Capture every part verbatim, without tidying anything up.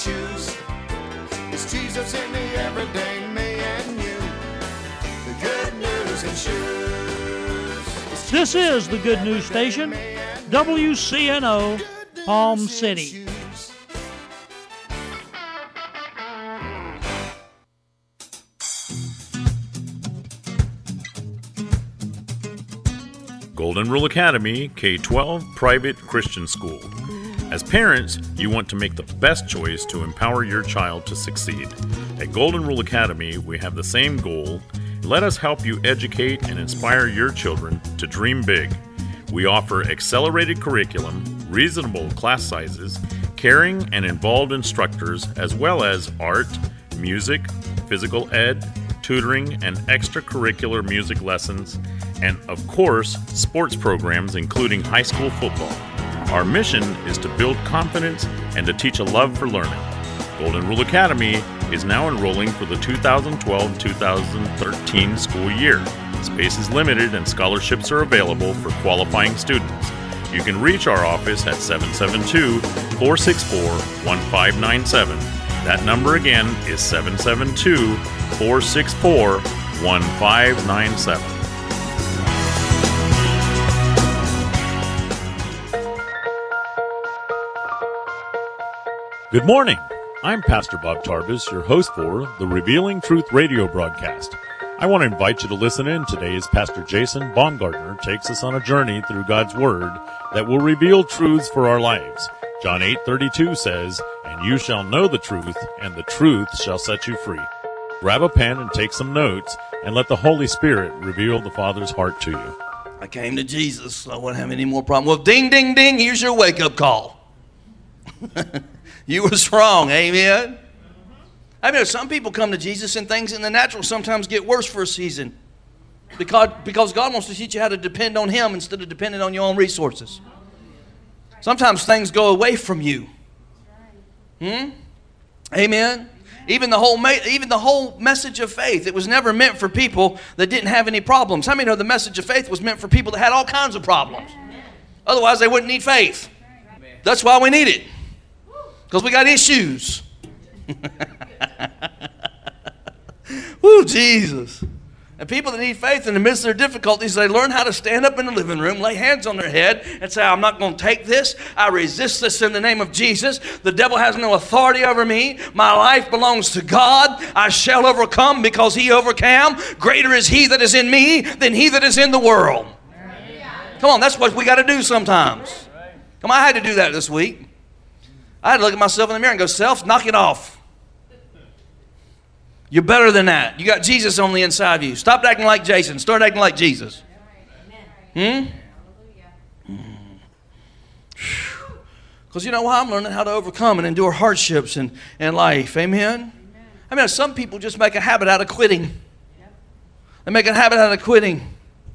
shoes. It's Jesus in the everyday me and you. The good news in shoes. This is the Good News Station, W C N O, Palm City. Golden Rule Academy, K twelve Private Christian School. As parents, you want to make the best choice to empower your child to succeed. At Golden Rule Academy, we have the same goal. Let us help you educate and inspire your children to dream big. We offer accelerated curriculum, reasonable class sizes, caring and involved instructors, as well as art, music, physical ed, tutoring, and extracurricular music lessons, and of course, sports programs including high school football. Our mission is to build confidence and to teach a love for learning. Golden Rule Academy is now enrolling for the two thousand twelve two thousand thirteen school year. Space is limited and scholarships are available for qualifying students. You can reach our office at seven seven two, four six four, one five nine seven. That number again is seven seven two, four six four, one five nine seven. Good morning. I'm Pastor Bob Tarbus, your host for the Revealing Truth radio broadcast. I want to invite you to listen in today as Pastor Jason Baumgartner takes us on a journey through God's Word that will reveal truths for our lives. John eight thirty-two says, "And you shall know the truth, and the truth shall set you free." Grab a pen and take some notes, and let the Holy Spirit reveal the Father's heart to you. I came to Jesus, so I wouldn't have any more problem. Well, ding, ding, ding, here's your wake-up call. You was wrong, amen? I mean, some people come to Jesus and things in the natural sometimes get worse for a season because, because God wants to teach you how to depend on Him instead of depending on your own resources. Sometimes things go away from you. Hmm? Amen? Even the whole even the whole message of faith, it was never meant for people that didn't have any problems. How many know the message of faith was meant for people that had all kinds of problems? Otherwise, they wouldn't need faith. That's why we need it. Because we got issues. Woo, Jesus. And people that need faith in the midst of their difficulties, they learn how to stand up in the living room, lay hands on their head, and say, I'm not going to take this. I resist this in the name of Jesus. The devil has no authority over me. My life belongs to God. I shall overcome because He overcame. Greater is He that is in me than he that is in the world. Come on, that's what we got to do sometimes. Come on, I had to do that this week. I had to look at myself in the mirror and go, self, knock it off. You're better than that. You got Jesus on the inside of you. Stop acting like Jason. Start acting like Jesus. Hmm? Because you know why? I'm learning how to overcome and endure hardships in, in life. Amen? I mean, some people just make a habit out of quitting. They make a habit out of quitting.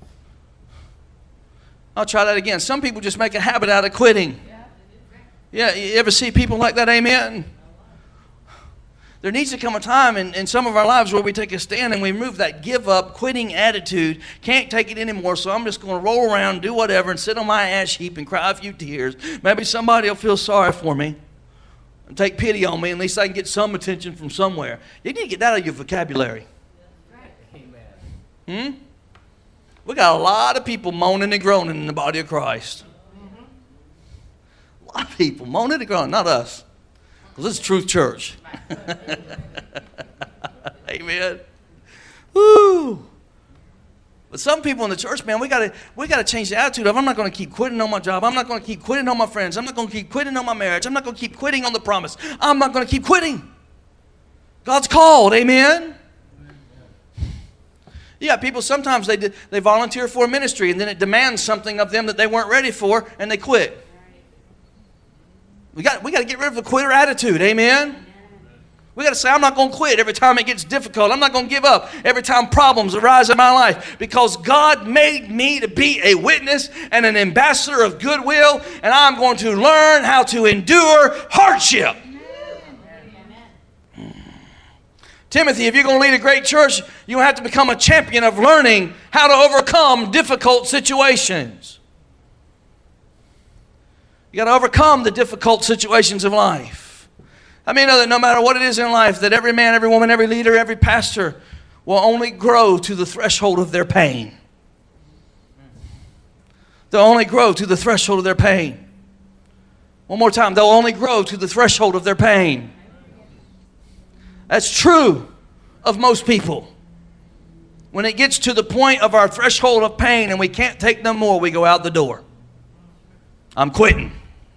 I'll try that again. Some people just make a habit out of quitting. Yeah, you ever see people like that? Amen? There needs to come a time in, in some of our lives where we take a stand and we remove that give up, quitting attitude. Can't take it anymore, so I'm just going to roll around, do whatever, and sit on my ash heap and cry a few tears. Maybe somebody will feel sorry for me and take pity on me. At least I can get some attention from somewhere. You need to get that out of your vocabulary. Hmm? We got a lot of people moaning and groaning in the body of Christ. A lot of people moaning and groaning, not us. Because this is Truth Church. Amen. Woo. But some people in the church, man, we gotta we gotta change the attitude of I'm not gonna keep quitting on my job. I'm not gonna keep quitting on my friends. I'm not gonna keep quitting on my marriage. I'm not gonna keep quitting on the promise. I'm not gonna keep quitting. God's called, amen. Yeah, people sometimes they they volunteer for a ministry and then it demands something of them that they weren't ready for and they quit. We got, we got to get rid of the quitter attitude, amen? We got to say, I'm not going to quit every time it gets difficult. I'm not going to give up every time problems arise in my life because God made me to be a witness and an ambassador of goodwill, and I'm going to learn how to endure hardship. Amen. Timothy, if you're going to lead a great church, you have to become a champion of learning how to overcome difficult situations. You got to overcome the difficult situations of life. How many know that no matter what it is in life, that every man, every woman, every leader, every pastor will only grow to the threshold of their pain? They'll only grow to the threshold of their pain. One more time. They'll only grow to the threshold of their pain. That's true of most people. When it gets to the point of our threshold of pain and we can't take no more, we go out the door. I'm quitting.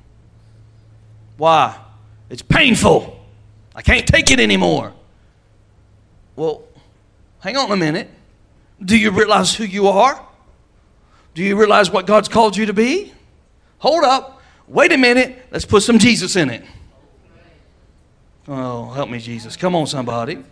Why? It's painful. I can't take it anymore. Well, hang on a minute. Do you realize who you are? Do you realize what God's called you to be? Hold up. Wait a minute. Let's put some Jesus in it. Oh, help me, Jesus. Come on, somebody.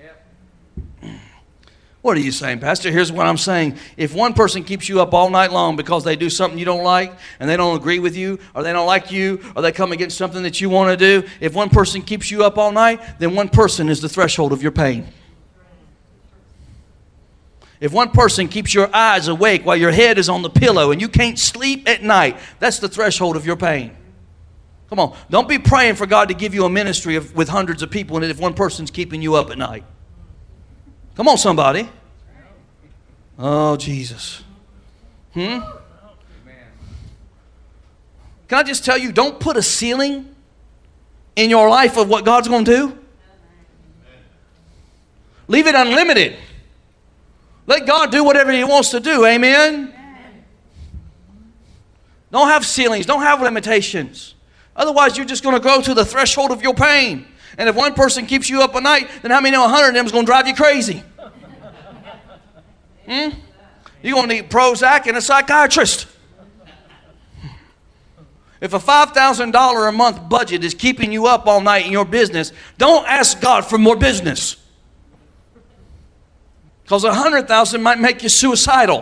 What are you saying, Pastor? Here's what I'm saying. If one person keeps you up all night long because they do something you don't like, and they don't agree with you, or they don't like you, or they come against something that you want to do, if one person keeps you up all night, then one person is the threshold of your pain. If one person keeps your eyes awake while your head is on the pillow and you can't sleep at night, that's the threshold of your pain. Come on. Don't be praying for God to give you a ministry of, with hundreds of people in it if one person's keeping you up at night. Come on, somebody. Oh, Jesus. Hmm? Can I just tell you, don't put a ceiling in your life of what God's going to do. Leave it unlimited. Let God do whatever He wants to do. Amen? Don't have ceilings. Don't have limitations. Otherwise, you're just going to go to the threshold of your pain. And if one person keeps you up at night, then how many know a hundred of them is going to drive you crazy? Hmm? You're going to need Prozac and a psychiatrist. If a five thousand dollars a month budget is keeping you up all night in your business, don't ask God for more business. Because a hundred thousand might make you suicidal.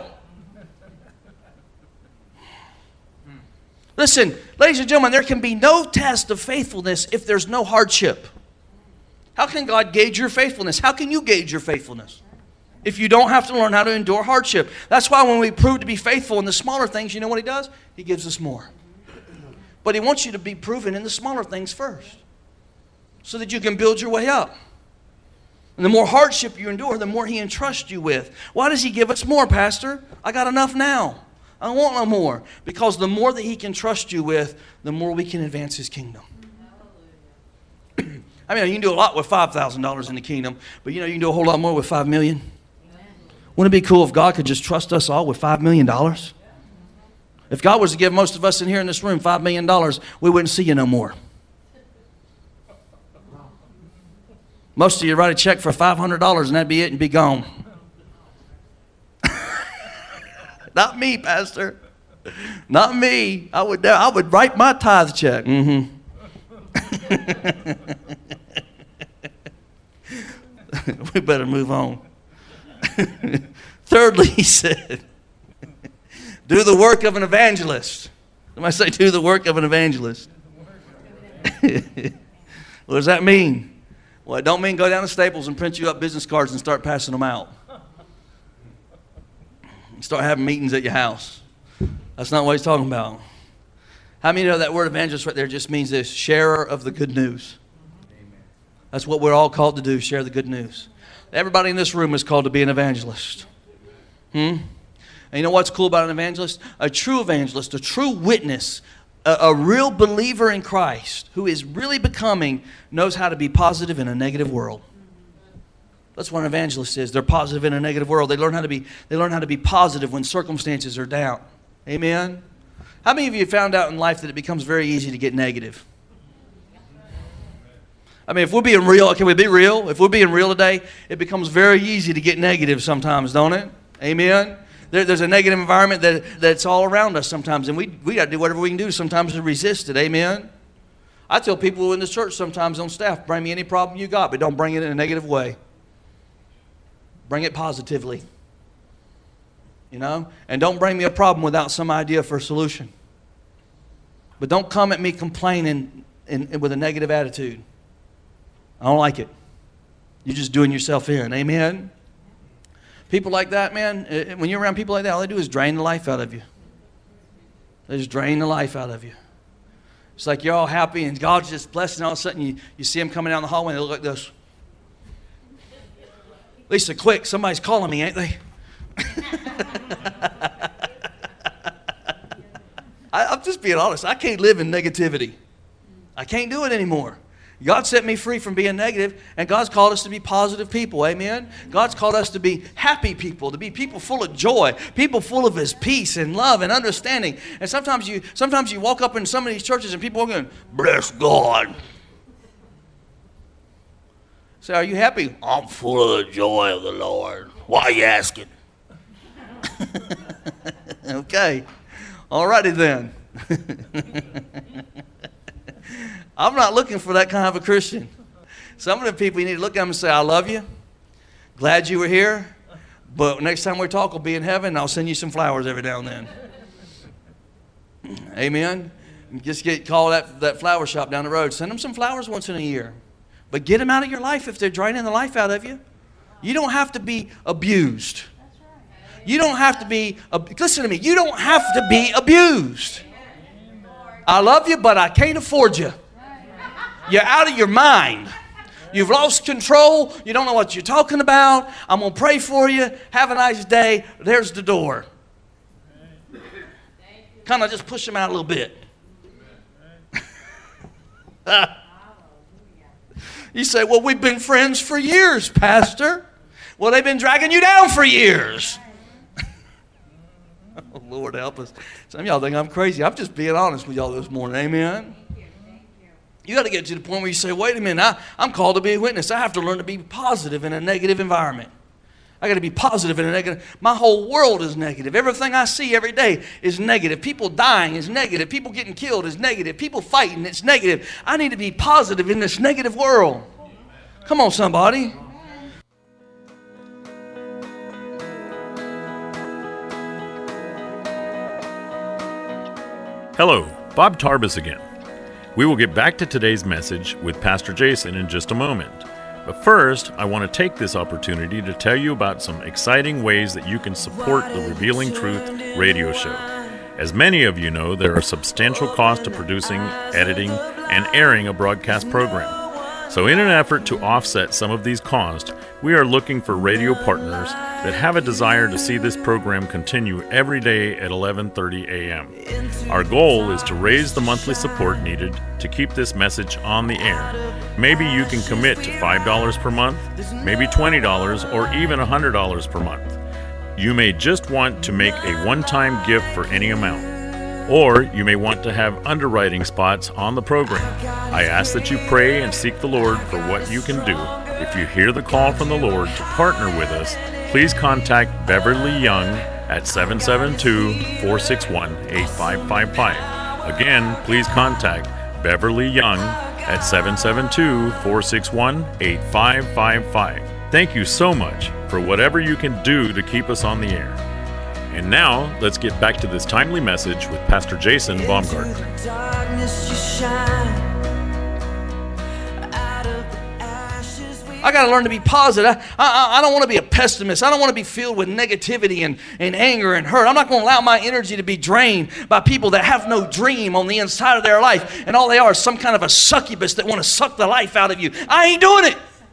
Listen, ladies and gentlemen, there can be no test of faithfulness if there's no hardship. How can God gauge your faithfulness? How can you gauge your faithfulness if you don't have to learn how to endure hardship? That's why when we prove to be faithful in the smaller things, you know what He does? He gives us more. But He wants you to be proven in the smaller things first so that you can build your way up. And the more hardship you endure, the more He entrusts you with. Why does He give us more, Pastor? I got enough now. I don't want no more. Because the more that He can trust you with, the more we can advance His kingdom. I mean, you can do a lot with five thousand dollars in the kingdom, but you know, you can do a whole lot more with five million dollars. Wouldn't it be cool if God could just trust us all with five million dollars? If God was to give most of us in here in this room five million dollars, we wouldn't see you no more. Most of you write a check for five hundred dollars and that'd be it and be gone. Not me, Pastor. Not me. I would, I would write my tithe check. Mm-hmm. We better move on. Thirdly, he said, do the work of an evangelist. Somebody say, do the work of an evangelist. What does that mean? Well, it don't mean go down to Staples and print you up business cards and start passing them out. Start having meetings at your house. That's not what he's talking about. How many know that word evangelist right there just means this, sharer of the good news? That's what we're all called to do, share the good news. Everybody in this room is called to be an evangelist. Hmm? And you know what's cool about an evangelist? A true evangelist, a true witness, a, a real believer in Christ who is really becoming, knows how to be positive in a negative world. That's what an evangelist is. They're positive in a negative world. They learn how to be, they learn how to be positive when circumstances are down. Amen? How many of you found out in life that it becomes very easy to get negative? I mean, if we're being real, can we be real? If we're being real today, it becomes very easy to get negative sometimes, don't it? Amen? There, there's a negative environment that, that's all around us sometimes, and we, we got to do whatever we can do sometimes to resist it. Amen? I tell people in the church sometimes on staff, bring me any problem you got, but don't bring it in a negative way. Bring it positively. You know? And don't bring me a problem without some idea for a solution. But don't come at me complaining in, in, with a negative attitude. I don't like it. You're just doing yourself in. Amen? People like that, man, when you're around people like that, all they do is drain the life out of you. They just drain the life out of you. It's like you're all happy and God's just blessing. All of a sudden you, you see them coming down the hallway and they look like this. Lisa, quick, somebody's calling me, ain't they? I, I'm just being honest. I can't live in negativity. I can't do it anymore. God set me free from being negative, and God's called us to be positive people, amen? God's called us to be happy people, to be people full of joy, people full of His peace and love and understanding. And sometimes you sometimes you walk up in some of these churches and people are going, bless God. Say, are you happy? I'm full of the joy of the Lord. Why are you asking? Okay. All righty then. I'm not looking for that kind of a Christian. Some of the people, you need to look at them and say, I love you. Glad you were here. But next time we talk, we'll be in heaven, and I'll send you some flowers every now and then. Amen. Just get call that, that flower shop down the road. Send them some flowers once in a year. But get them out of your life if they're draining the life out of you. You don't have to be abused. You don't have to be, listen to me, you don't have to be abused. I love you, but I can't afford you. You're out of your mind. You've lost control. You don't know what you're talking about. I'm going to pray for you. Have a nice day. There's the door. Kind of just push them out a little bit. You say, well, we've been friends for years, Pastor. Well, they've been dragging you down for years. Oh, Lord help us. Some of y'all think I'm crazy. I'm just being honest with y'all this morning. Amen. You got to get to the point where you say, wait a minute, I, I'm called to be a witness. I have to learn to be positive in a negative environment. I got to be positive in a negative. My whole world is negative. Everything I see every day is negative. People dying is negative. People getting killed is negative. People fighting, it's negative. I need to be positive in this negative world. Come on, somebody. Hello, Bob Tarbus again. We will get back to today's message with Pastor Jason in just a moment. But first, I want to take this opportunity to tell you about some exciting ways that you can support the Revealing Truth radio show. As many of you know, there are substantial costs to producing, editing, and airing a broadcast program. So in an effort to offset some of these costs, we are looking for radio partners that have a desire to see this program continue every day at eleven thirty a.m. Our goal is to raise the monthly support needed to keep this message on the air. Maybe you can commit to five dollars per month, maybe twenty dollars, or even one hundred dollars per month. You may just want to make a one-time gift for any amount. Or you may want to have underwriting spots on the program. I ask that you pray and seek the Lord for what you can do. If you hear the call from the Lord to partner with us, please contact Beverly Young at seven seven two, four six one, eight five five five. Again, please contact Beverly Young at seven seven two, four six one, eight five five five. Thank you so much for whatever you can do to keep us on the air. And now, let's get back to this timely message with Pastor Jason Baumgartner. I got to learn to be positive. I, I, I don't want to be a pessimist. I don't want to be filled with negativity and, and anger and hurt. I'm not going to allow my energy to be drained by people that have no dream on the inside of their life. And all they are is some kind of a succubus that want to suck the life out of you. I ain't doing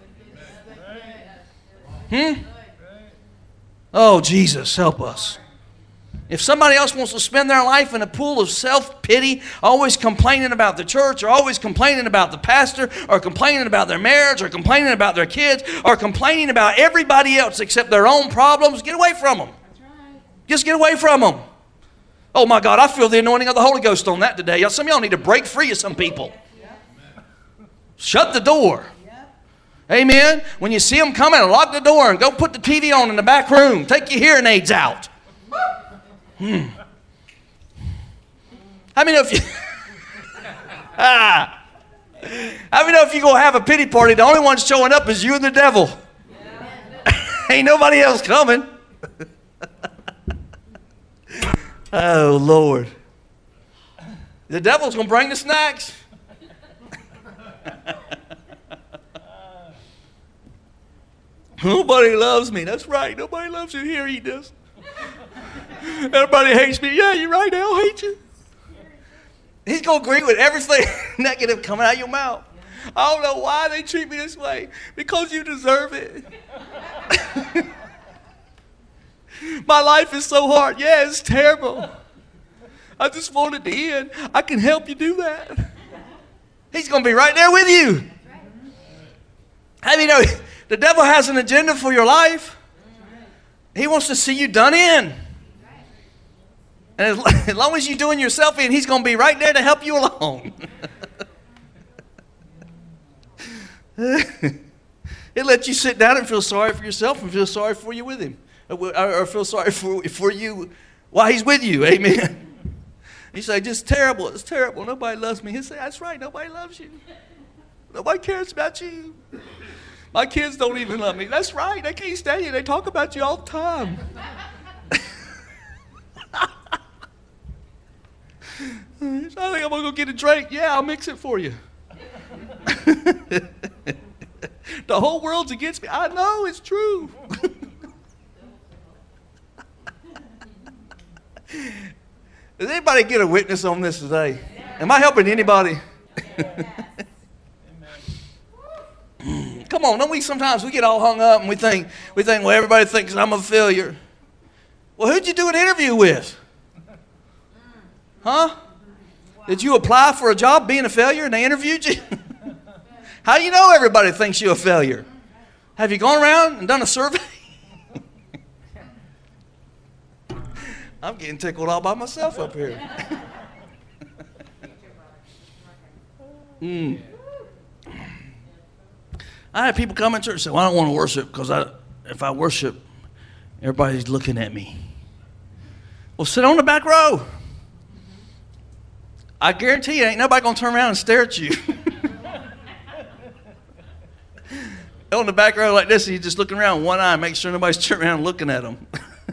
it. Hmm? Oh, Jesus, help us. If somebody else wants to spend their life in a pool of self-pity, always complaining about the church, or always complaining about the pastor, or complaining about their marriage, or complaining about their kids, or complaining about everybody else except their own problems, get away from them. That's right. Just get away from them. Oh my God, I feel the anointing of the Holy Ghost on that today. Some of y'all need to break free of some people. Shut the door. Amen. When you see them coming, lock the door and go put the T V on in the back room. Take your hearing aids out. Hmm. How many know if you ah, how many know if you go have a pity party, the only one showing up is you and the devil? Ain't nobody else coming. Oh Lord, the devil's gonna bring the snacks. Nobody loves me. That's right. Nobody loves you here. He does. Everybody hates me. Yeah, you're right. They'll hate you. He's going to agree with everything negative coming out of your mouth. I don't know why they treat me this way. Because you deserve it. My life is so hard. Yeah, it's terrible. I just want it to end. I can help you do that. He's going to be right there with you. How do you know the devil has an agenda for your life? He wants to see you done in. And as, as long as you're doing yourself in, he's going to be right there to help you along. He'll let you sit down and feel sorry for yourself and feel sorry for you with him. Or, or feel sorry for, for you while he's with you. Amen. You say, just terrible. It's terrible. Nobody loves me. He'll say, that's right. Nobody loves you. Nobody cares about you. My kids don't even love me. That's right. They can't stand you. They talk about you all the time. I think I'm going to go get a drink. Yeah, I'll mix it for you. The whole world's against me. I know, it's true. Does anybody get a witness on this today? Am I helping anybody? Come on, don't we sometimes we get all hung up and we think, we think, well, everybody thinks I'm a failure. Well, who'd you do an interview with? Huh? Did you apply for a job being a failure and they interviewed you? How do you know everybody thinks you're a failure? Have you gone around and done a survey? I'm getting tickled all by myself up here. mm. I had people come in church and say, well, I don't want to worship because I, if I worship, everybody's looking at me. Well, sit on the back row. I guarantee you ain't nobody going to turn around and stare at you. On the back row like this, and you're just looking around one eye, make sure nobody's turning around looking at them.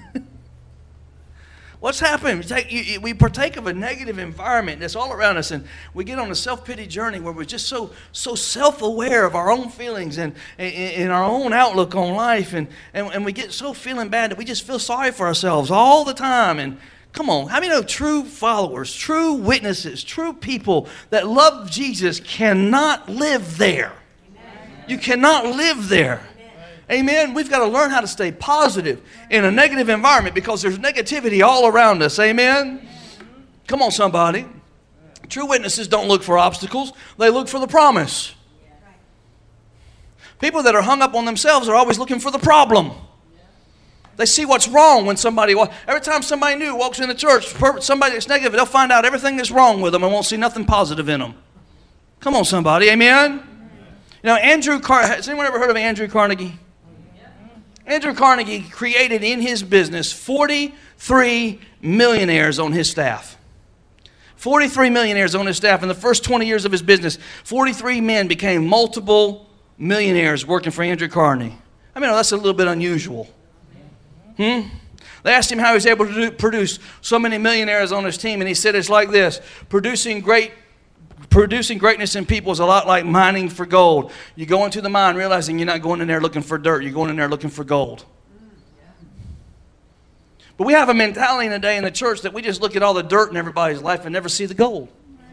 What's happened? We, take, you, we partake of a negative environment that's all around us, and we get on a self-pity journey where we're just so so self-aware of our own feelings and, and, and our own outlook on life, and, and, and we get so feeling bad that we just feel sorry for ourselves all the time. And come on, how many know true followers, true witnesses, true people that love Jesus cannot live there? You cannot live there. Amen. We've got to learn how to stay positive in a negative environment because there's negativity all around us. Amen. Come on, somebody. True witnesses don't look for obstacles. They look for the promise. People that are hung up on themselves are always looking for the problem. They see what's wrong when somebody, every time somebody new walks in the church, somebody that's negative, they'll find out everything that's wrong with them and won't see nothing positive in them. Come on, somebody. Amen. You know, Andrew Car- has anyone ever heard of Andrew Carnegie? Andrew Carnegie created in his business forty-three millionaires on his staff. forty-three millionaires on his staff. In the first twenty years of his business, forty-three men became multiple millionaires working for Andrew Carnegie. I mean, that's a little bit unusual. Hmm? They asked him how he was able to do, produce so many millionaires on his team, and he said it's like this: producing great Producing greatness in people is a lot like mining for gold. You go into the mine realizing you're not going in there looking for dirt. You're going in there looking for gold. But we have a mentality today in the church that we just look at all the dirt in everybody's life and never see the gold.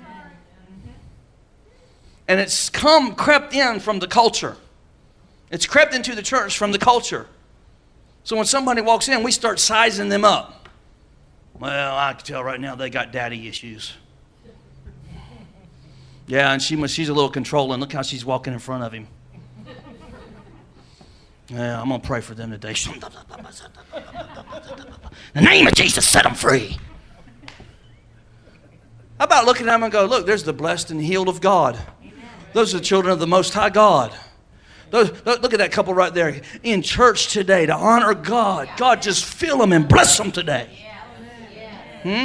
And it's come, crept in from the culture. It's crept into the church from the culture. So when somebody walks in, we start sizing them up. Well, I can tell right now they got daddy issues. Yeah, and she must, she's a little controlling. Look how she's walking in front of him. Yeah, I'm going to pray for them today. In the name of Jesus, set them free. How about looking at them and go, look, there's the blessed and healed of God. Those are the children of the Most High God. Those, look at that couple right there in church today to honor God. God, just fill them and bless them today. Hmm?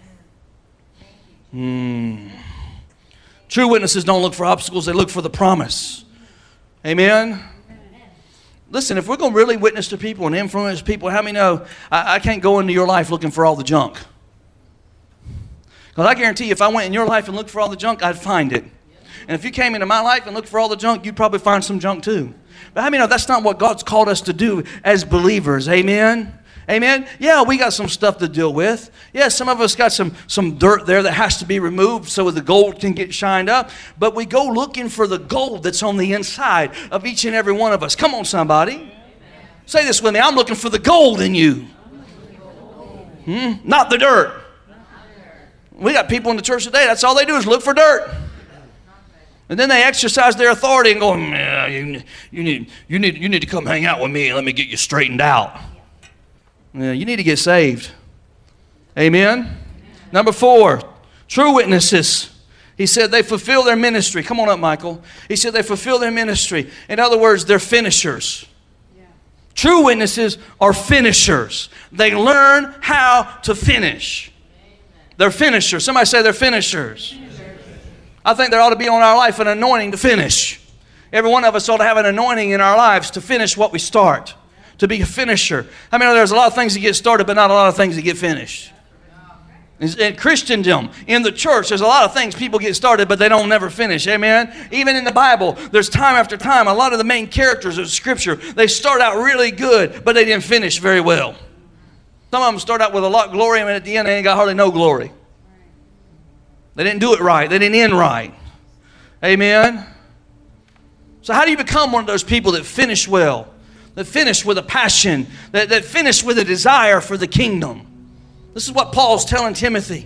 Hmm. True witnesses don't look for obstacles, they look for the promise. Amen? Listen, if we're going to really witness to people and influence people, how many know I, I can't go into your life looking for all the junk? Because I guarantee you, if I went in your life and looked for all the junk, I'd find it. And if you came into my life and looked for all the junk, you'd probably find some junk too. But how many know that's not what God's called us to do as believers? Amen? Amen? Yeah, we got some stuff to deal with. Yeah, some of us got some, some dirt there that has to be removed so the gold can get shined up. But we go looking for the gold that's on the inside of each and every one of us. Come on, somebody. Say this with me. I'm looking for the gold in you. Hmm? Not the dirt. We got people in the church today, that's all they do is look for dirt. And then they exercise their authority and go, yeah, you, you, need, you, need, you need to come hang out with me and let me get you straightened out. Yeah, you need to get saved. Amen? Number four, true witnesses. He said they fulfill their ministry. Come on up, Michael. He said they fulfill their ministry. In other words, they're finishers. Yeah. True witnesses are finishers. They learn how to finish. Amen. They're finishers. Somebody say they're finishers. finishers. I think there ought to be on our life an anointing to finish. Every one of us ought to have an anointing in our lives to finish what we start. To be a finisher. I mean, there's a lot of things that get started, but not a lot of things that get finished. In Christendom, in the church, there's a lot of things people get started, but they don't never finish. Amen? Even in the Bible, there's time after time, a lot of the main characters of Scripture, they start out really good, but they didn't finish very well. Some of them start out with a lot of glory, and at the end, they ain't got hardly no glory. They didn't do it right. They didn't end right. Amen? So how do you become one of those people that finish well? That finish with a passion, that, that finish with a desire for the kingdom. This is what Paul's telling Timothy.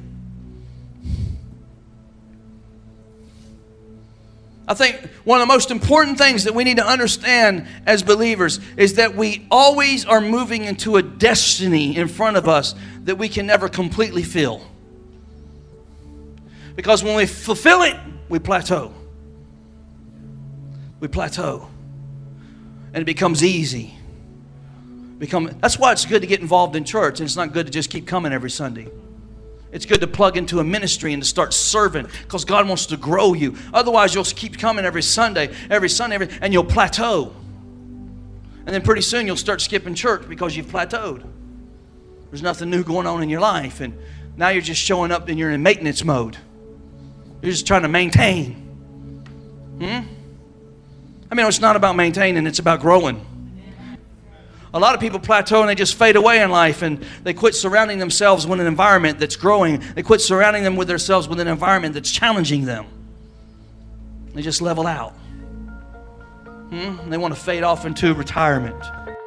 I think one of the most important things that we need to understand as believers is that we always are moving into a destiny in front of us that we can never completely fill. Because when we fulfill it, we plateau. We plateau. And it becomes easy. Become, that's why it's good to get involved in church, and it's not good to just keep coming every Sunday. It's good to plug into a ministry and to start serving because God wants to grow you. Otherwise, you'll keep coming every Sunday, every Sunday, every, and you'll plateau. And then pretty soon you'll start skipping church because you've plateaued. There's nothing new going on in your life, and now you're just showing up and you're in maintenance mode. You're just trying to maintain. Hmm? I mean, it's not about maintaining, it's about growing. A lot of people plateau and they just fade away in life, and they quit surrounding themselves with an environment that's growing. They quit surrounding them with themselves with an environment that's challenging them. They just level out. Hmm? They want to fade off into retirement.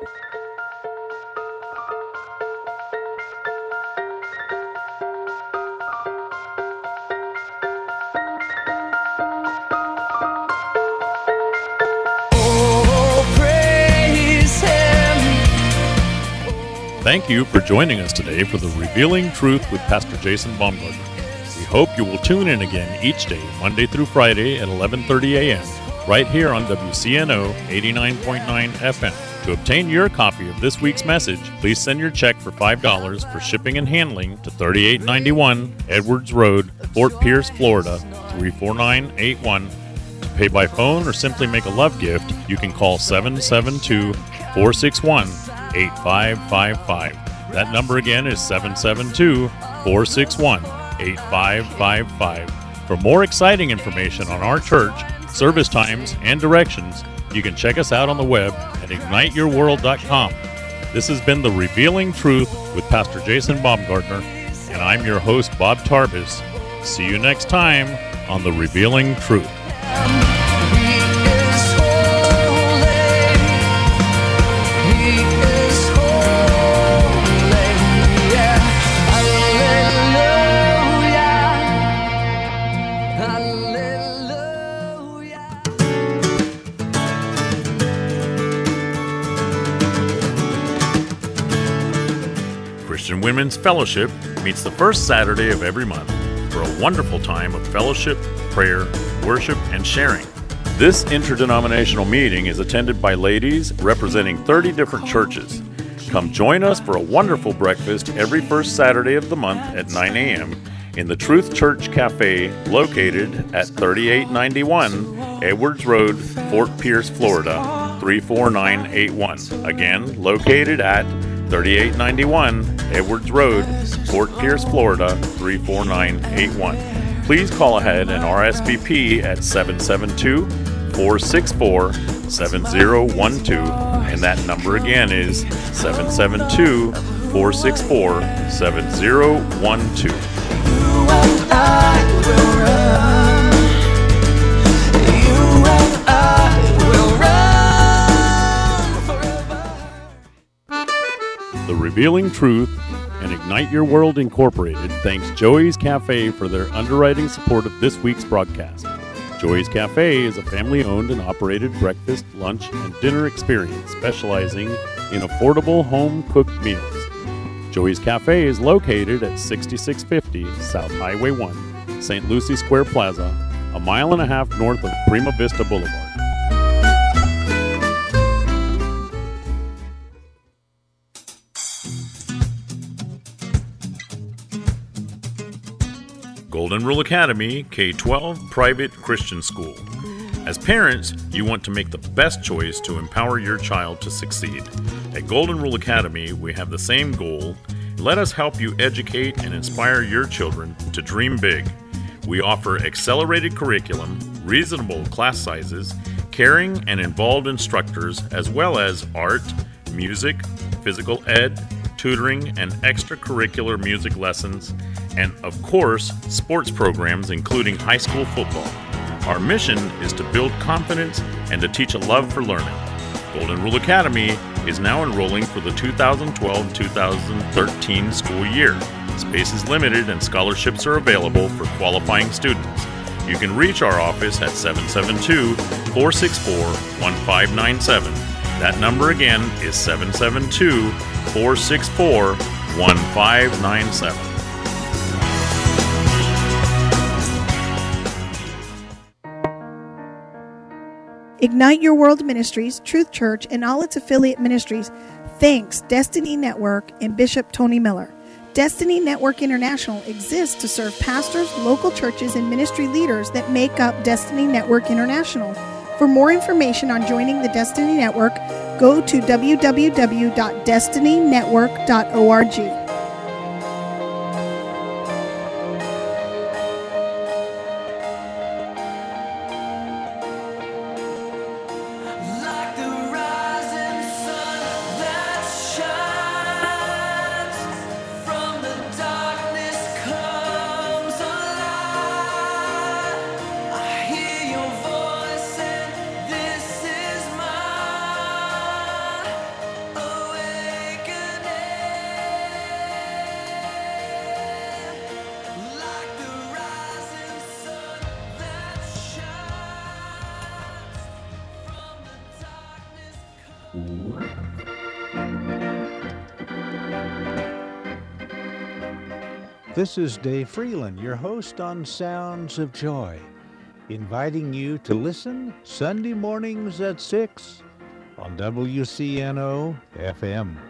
Thank you for joining us today for the Revealing Truth with Pastor Jason Baumgartner. We hope you will tune in again each day, Monday through Friday at eleven thirty a.m., right here on W C N O eighty-nine point nine F M. To obtain your copy of this week's message, please send your check for five dollars for shipping and handling to thirty-eight ninety-one Edwards Road, Fort Pierce, Florida, three four nine eight one. To pay by phone or simply make a love gift, you can call seven seven two, four six one, eight five five five. That number again is seven seven two, four six one, eight five five five. For more exciting information on our church, service times, and directions, you can check us out on the web at ignite your world dot com. This has been The Revealing Truth with Pastor Jason Baumgartner, and I'm your host, Bob Tarbis. See you next time on The Revealing Truth. Christian Women's Fellowship meets the first Saturday of every month for a wonderful time of fellowship, prayer, worship, and sharing. This interdenominational meeting is attended by ladies representing thirty different churches. Come join us for a wonderful breakfast every first Saturday of the month at nine a.m. in the Truth Church Cafe located at thirty-eight ninety-one Edwards Road, Fort Pierce, Florida, three four nine eight one. Again, located at thirty-eight ninety-one Edwards Road, Fort Pierce, Florida, three four nine eight one. Please call ahead and R S V P at seven seven two, four six four, seven zero one two, and that number again is seven seven two, four six four, seven zero one two. The Revealing Truth and Ignite Your World Incorporated thanks Joey's Cafe for their underwriting support of this week's broadcast. Joey's Cafe is a family-owned and operated breakfast, lunch, and dinner experience specializing in affordable home-cooked meals. Joey's Cafe is located at sixty-six fifty South Highway one, Saint Lucie Square Plaza, a mile and a half north of Prima Vista Boulevard. Golden Rule Academy K twelve Private Christian School. As parents, you want to make the best choice to empower your child to succeed. At Golden Rule Academy, we have the same goal. Let us help you educate and inspire your children to dream big. We offer accelerated curriculum, reasonable class sizes, caring and involved instructors, as well as art, music, physical ed, tutoring, and extracurricular music lessons, and of course, sports programs including high school football. Our mission is to build confidence and to teach a love for learning. Golden Rule Academy is now enrolling for the two thousand twelve two thousand thirteen school year. Space is limited and scholarships are available for qualifying students. You can reach our office at seven seven two, four six four, one five nine seven. That number again is seven seven two, four six four, one five nine seven. Ignite Your World Ministries, Truth Church, and all its affiliate ministries thanks Destiny Network and Bishop Tony Miller. Destiny Network International exists to serve pastors, local churches, and ministry leaders that make up Destiny Network International. For more information on joining the Destiny Network, go to w w w dot destiny network dot org. This is Dave Freeland, your host on Sounds of Joy, inviting you to listen Sunday mornings at six on W C N O F M.